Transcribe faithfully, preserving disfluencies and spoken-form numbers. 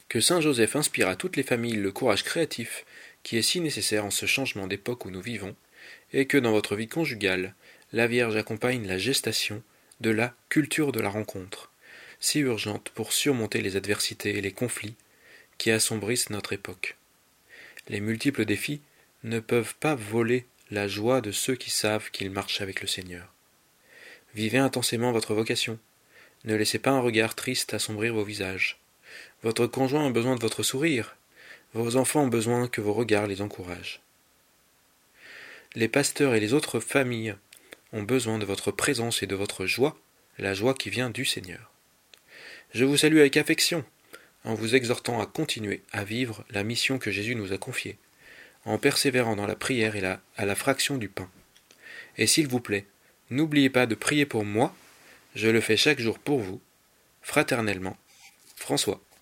Que saint Joseph inspire à toutes les familles le courage créatif qui est si nécessaire en ce changement d'époque où nous vivons, et que dans votre vie conjugale, la Vierge accompagne la gestation de la culture de la rencontre, si urgente pour surmonter les adversités et les conflits qui assombrissent notre époque. Les multiples défis ne peuvent pas voler la joie de ceux qui savent qu'ils marchent avec le Seigneur. Vivez intensément votre vocation. Ne laissez pas un regard triste assombrir vos visages. Votre conjoint a besoin de votre sourire. Vos enfants ont besoin que vos regards les encouragent. Les pasteurs et les autres familles ont besoin de votre présence et de votre joie, la joie qui vient du Seigneur. Je vous salue avec affection, en vous exhortant à continuer à vivre la mission que Jésus nous a confiée, en persévérant dans la prière et la, à la fraction du pain. Et s'il vous plaît, n'oubliez pas de prier pour moi, je le fais chaque jour pour vous, fraternellement, François.